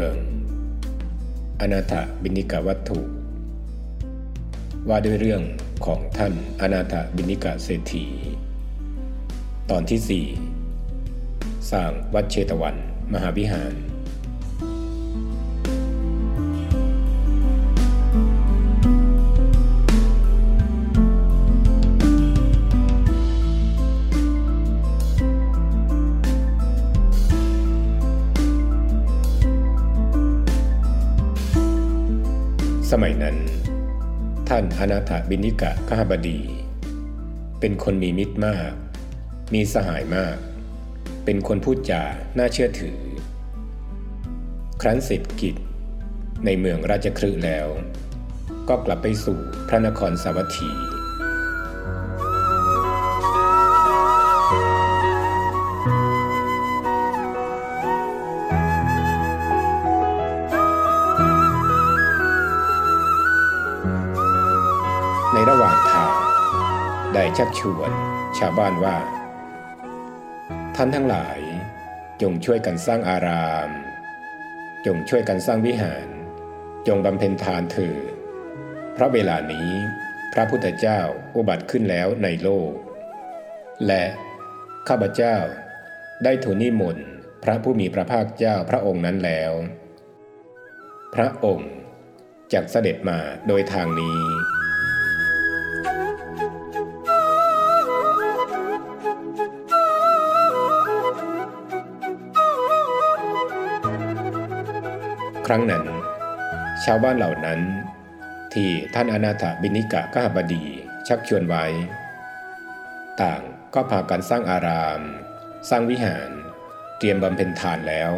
รื่องอนาถบิณฑิกวัตถุว่าด้วยเรื่องของท่านอนาถบิณฑิกเศรษฐีตอนที่ 4 สร้างวัดเชตวันมหาวิหารสมัยนั้นท่านอนาถบิณฑิกขหบดีเป็นคนมีมิตรมากมีสหายมากเป็นคนพูดจาน่าเชื่อถือครั้นเสร็จกิจในเมืองราชคฤห์แล้วก็กลับไปสู่พระนครสาวัตถีในระหว่างทางได้ชักชวนชาวบ้านว่าท่านทั้งหลายจงช่วยกันสร้างอารามจงช่วยกันสร้างวิหารจงบำเพ็ญทานเถิดเพราะเวลานี้พระพุทธเจ้าอุบัติขึ้นแล้วในโลกและข้าพเจ้าได้ทูลนิมนต์พระผู้มีพระภาคเจ้าพระองค์นั้นแล้วพระองค์จักเสด็จมาโดยทางนี้ครั้งนั้นชาวบ้านเหล่านั้นที่ท่านอนาถบิณฑิกขหบดีชักชวนไว้ต่างก็พากันสร้างอารามสร้างวิหารเตรียมบำเพ็ญทานแล้ว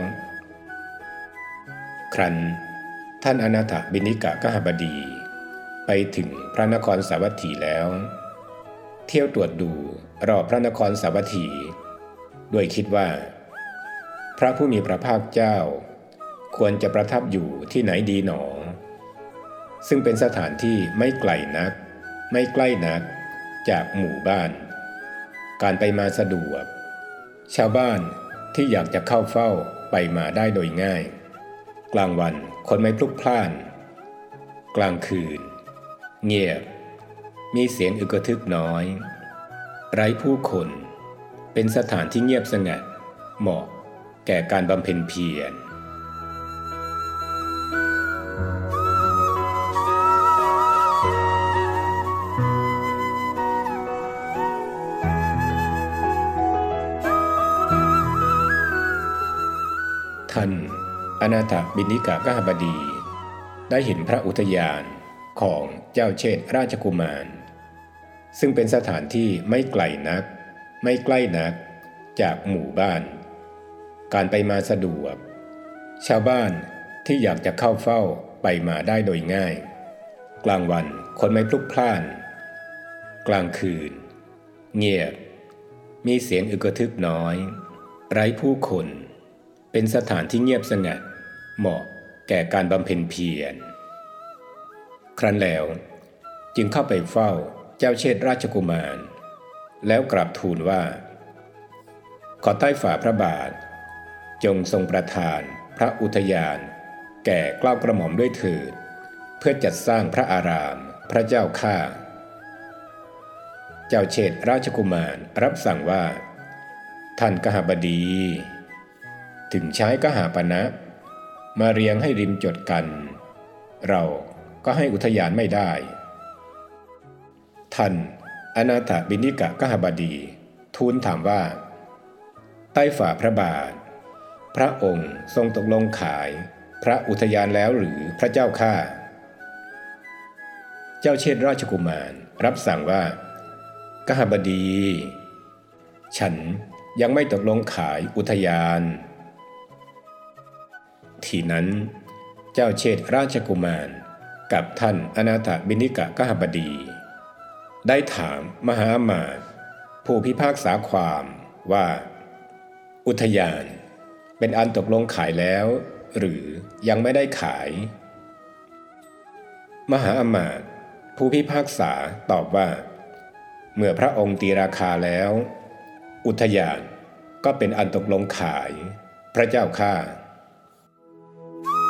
ครั้นท่านอนาถบิณฑิกขหบดีไปถึงพระนครสาวัตถีแล้วเที่ยวตรวจดูรอบพระนครสาวัตถีด้วยคิดว่าพระผู้มีพระภาคเจ้าควรจะประทับอยู่ที่ไหนดีหนอซึ่งเป็นสถานที่ไม่ไกลนักไม่ใกล้นักจากหมู่บ้านการไปมาสะดวกชาวบ้านที่อยากจะเข้าเฝ้าไปมาได้โดยง่ายกลางวันคนไม่พลุกพล่านกลางคืนเงียบมีเสียงอึกทึกน้อยไร้ผู้คนเป็นสถานที่เงียบสงัดเหมาะแก่การบำเพ็ญเพียรท่านอนาถบิณฑิกขหบดีได้เห็นพระอุทยานของเจ้าเชษฐ์ราชกุมารซึ่งเป็นสถานที่ไม่ไกลนักไม่ใกล้นักจากหมู่บ้านการไปมาสะดวกชาวบ้านที่อยากจะเข้าเฝ้าไปมาได้โดยง่ายกลางวันคนไม่พลุกพล่านกลางคืนเงียบมีเสียงอึกทึกน้อยไร้ผู้คนเป็นสถานที่เงียบสงัดเหมาะแก่การบำเพ็ญเพียรครั้นแล้วจึงเข้าไปเฝ้าเจ้าเชษฐ์ราชกุมารแล้วกราบทูลว่าขอใต้ฝ่าพระบาทจงทรงประทานพระอุทยานแก่เกล้ากระหม่อมด้วยเถิดเพื่อจัดสร้างพระอารามพระเจ้าข้าเจ้าเชษฐ์ราชกุมารรับสั่งว่าท่านกหบดีถึงใช้กหาปณะมาเรียงให้ริมจดกันเราก็ให้อุทยานไม่ได้ท่านอนาถบิณฑิกขหบดีทูลถามว่าใต้ฝ่าพระบาทพระองค์ทรงตกลงขายพระอุทยานแล้วหรือพระเจ้าข้าเจ้าเชษฐ์ราชกุมารรับสั่งว่ากหบดีฉันยังไม่ตกลงขายอุทยานทีนั้นเจ้าเชษฐ์ราชกุมารกับท่านอนาถบิณฑิกขหบดีได้ถามมหาอมาตย์ผู้พิพากษาความว่าอุทยานเป็นอันตกลงขายแล้วหรือยังไม่ได้ขายมหาอมาตย์ผู้พิพากษาตอบว่าเมื่อพระองค์ตีราคาแล้วอุทยานก็เป็นอันตกลงขายพระเจ้าข้า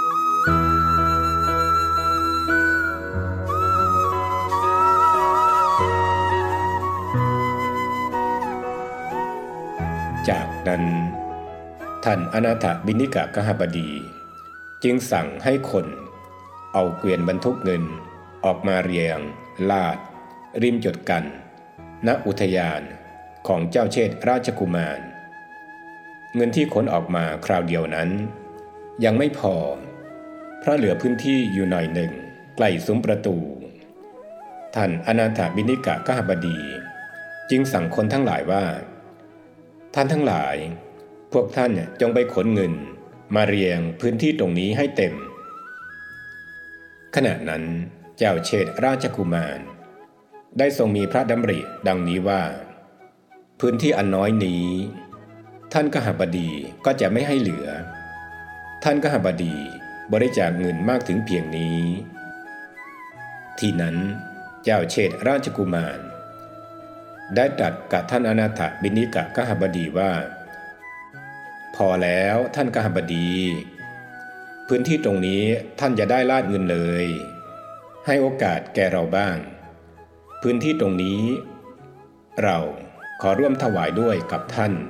นั้นท่านอนาถบิณฑิกกหบดีจึงสั่งให้คนเอาเกวียนบรรทุกเงินออกมาเรียงลาดริมจดกันณอุทยานของเจ้าเชษฐราชกุมารเงินที่ขนออกมาคราวเดียวนั้นยังไม่พอเพราะเหลือพื้นที่อยู่หน่อยหนึ่งใกล้ซุ้มประตูท่านอนาถบิณฑิกกหบดีจึงสั่งคนทั้งหลายว่าท่านทั้งหลายพวกท่านจงไปขนเงินมาเรียงพื้นที่ตรงนี้ให้เต็มขณะนั้นเจ้าเชษฐราชกุมารได้ทรงมีพระดำริดังนี้ว่าพื้นที่อันน้อยนี้ท่านกหบดีก็จะไม่ให้เหลือท่านกหบดีบริจาคเงินมากถึงเพียงนี้ที่นั้นเจ้าเชษฐราชกุมารได้ตรัสกับท่านอนาถบิณฑิกกหบดีว่าพอแล้วท่านกหบดีพื้นที่ตรงนี้ท่านจะได้ลาดเงินเลยให้โอกาสแก่เราบ้างพื้นที่ตรงนี้เราขอร่วมถวายด้วยกับท่าน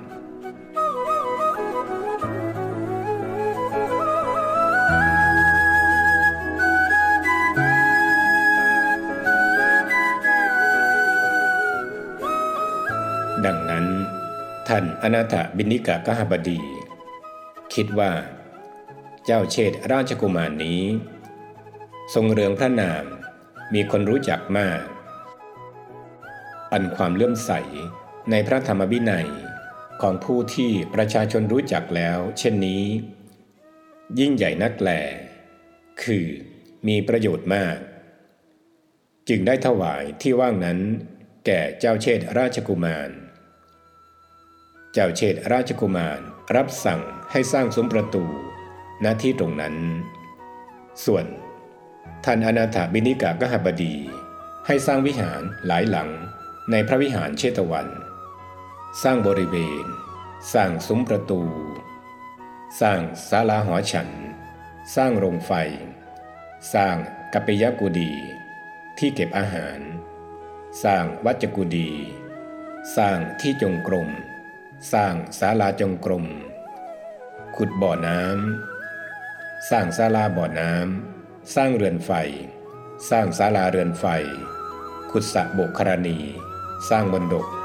ดังนั้นท่านอนาถบิณฑิกกหบดีคิดว่าเจ้าเชษฐราชกุมารนี้ทรงเรืองพระนามมีคนรู้จักมากอันความเลื่อมใสในพระธรรมวินัยของผู้ที่ประชาชนรู้จักแล้วเช่นนี้ยิ่งใหญ่นักแลคือมีประโยชน์มากจึงได้ถวายที่ว่างนั้นแก่เจ้าเชษฐราชกุมารเจ้าเชษฐราชกุมารรับสั่งให้สร้างซุ้มประตูณที่ตรงนั้นส่วนท่านอนาถบิณฑิกกหบดีให้สร้างวิหารหลายหลังในพระวิหารเชตวันสร้างบริเวณสร้างซุ้มประตูสร้างศาลาหอฉันสร้างโรงไฟสร้างกัปปิยกุฎีที่เก็บอาหารสร้างวัจกุฎีสร้างที่จงกรมสร้างศาลาจงกรมขุดบ่อน้ำสร้างศาลาบ่อน้ำสร้างเรือนไฟสร้างศาลาเรือนไฟขุดสระโบกครณีสร้างมณฑป